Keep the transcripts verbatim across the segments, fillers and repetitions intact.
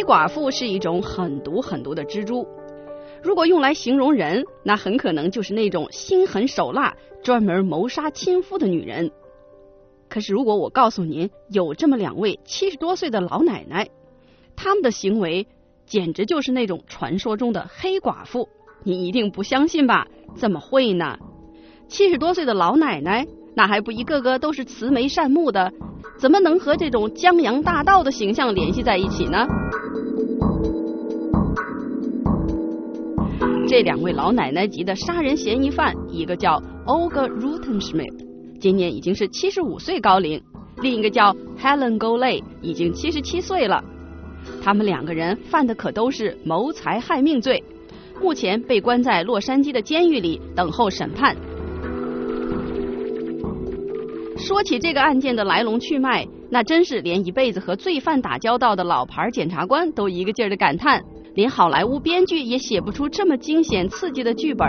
寡妇是一种很毒很毒的蜘蛛，如果用来形容人，那很可能就是那种心狠手辣、专门谋杀亲夫的女人。可是如果我告诉您有这么两位七十多岁的老奶奶，她们的行为简直就是那种传说中的黑寡妇，你一定不相信吧？怎么会呢？七十多岁的老奶奶，那还不一个个都是慈眉善目的，怎么能和这种江洋大盗的形象联系在一起呢？这两位老奶奶级的杀人嫌疑犯，一个叫 Olga Rautenschmidt， 今年已经是七十五岁高龄，另一个叫 Helen Golay， 已经七十七岁了。他们两个人犯的可都是谋财害命罪，目前被关在洛杉矶的监狱里等候审判。说起这个案件的来龙去脉，那真是连一辈子和罪犯打交道的老牌检察官都一个劲儿的感叹，连好莱坞编剧也写不出这么惊险刺激的剧本。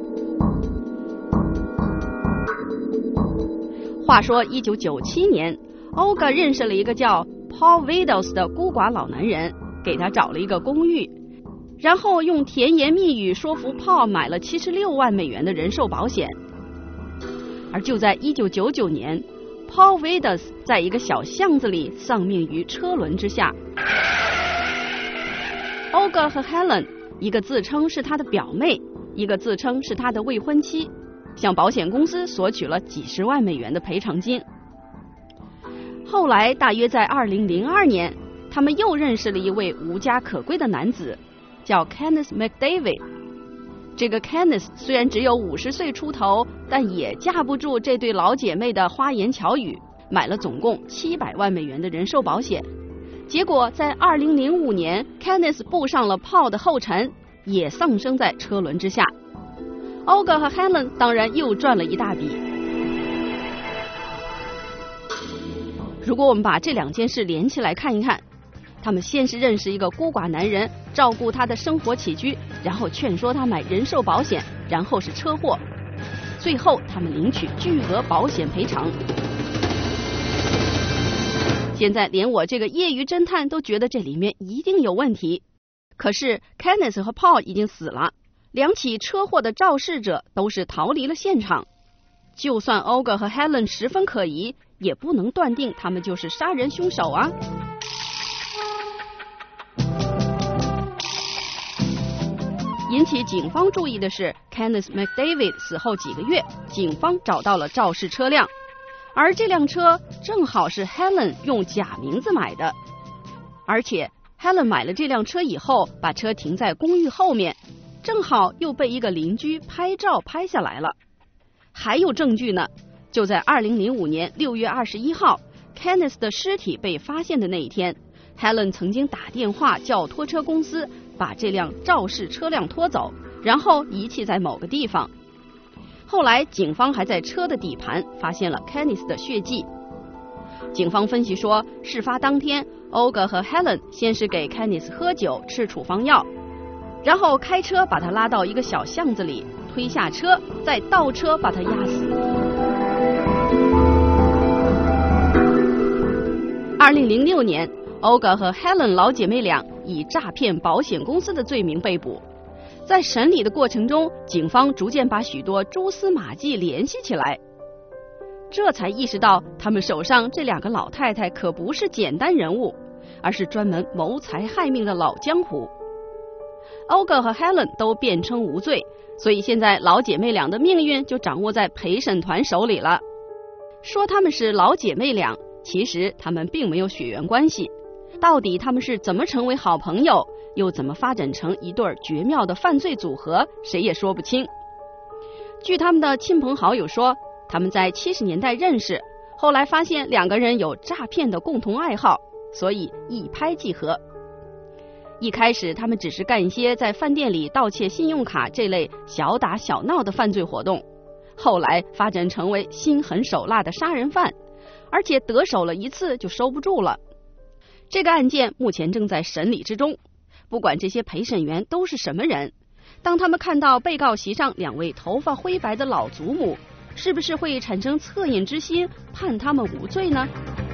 话说一九九七年，欧嘎认识了一个叫 Paul Widows 的孤寡老男人，给他找了一个公寓，然后用甜言蜜语说服 Paul 买了七十六万美元的人寿保险。而就在一九九九年， Paul Widows 在一个小巷子里丧命于车轮之下。Olga 和 Helen， 一个自称是他的表妹，一个自称是他的未婚妻，向保险公司索取了几十万美元的赔偿金。后来大约在二零零二年，他们又认识了一位无家可归的男子，叫 Kenneth McDavid。 这个 Kenneth 虽然只有五十岁出头，但也架不住这对老姐妹的花言巧语，买了总共七百万美元的人寿保险。结果在二零零五年 Kenneth 步上了 Paul 的后尘，也丧生在车轮之下。 Olga 和 Helen 当然又赚了一大笔。如果我们把这两件事连起来看一看，他们先是认识一个孤寡男人，照顾他的生活起居，然后劝说他买人寿保险，然后是车祸，最后他们领取巨额保险赔偿。现在连我这个业余侦探都觉得这里面一定有问题。可是 Kenneth 和 Paul 已经死了，两起车祸的肇事者都是逃离了现场。就算 Olga 和 Helen 十分可疑，也不能断定他们就是杀人凶手啊。引起警方注意的是 Kenneth McDavid 死后几个月，警方找到了肇事车辆，而这辆车正好是 Helen 用假名字买的。而且 Helen 买了这辆车以后，把车停在公寓后面，正好又被一个邻居拍照拍下来了。还有证据呢，就在二零零五年六月二十一号 Kenneth 的尸体被发现的那一天， Helen 曾经打电话叫拖车公司把这辆肇事车辆拖走，然后遗弃在某个地方。后来警方还在车的底盘发现了 Kenneth 的血迹。警方分析说，事发当天 Olga 和 Helen 先是给 Kenneth 喝酒吃处方药，然后开车把他拉到一个小巷子里，推下车，再倒车把他压死。二零零六年 Olga 和 Helen 老姐妹俩以诈骗保险公司的罪名被捕。在审理的过程中，警方逐渐把许多蛛丝马迹联系起来，这才意识到他们手上这两个老太太可不是简单人物，而是专门谋财害命的老江湖。Olga 和 Helen 都辩称无罪，所以现在老姐妹俩的命运就掌握在陪审团手里了。说她们是老姐妹俩，其实她们并没有血缘关系。到底她们是怎么成为好朋友，又怎么发展成一对绝妙的犯罪组合，谁也说不清。据他们的亲朋好友说，他们在七十年代认识，后来发现两个人有诈骗的共同爱好，所以一拍即合。一开始他们只是干一些在饭店里盗窃信用卡这类小打小闹的犯罪活动，后来发展成为心狠手辣的杀人犯，而且得手了一次就收不住了。这个案件目前正在审理之中，不管这些陪审员都是什么人，当他们看到被告席上两位头发灰白的老祖母，是不是会产生恻隐之心，判他们无罪呢？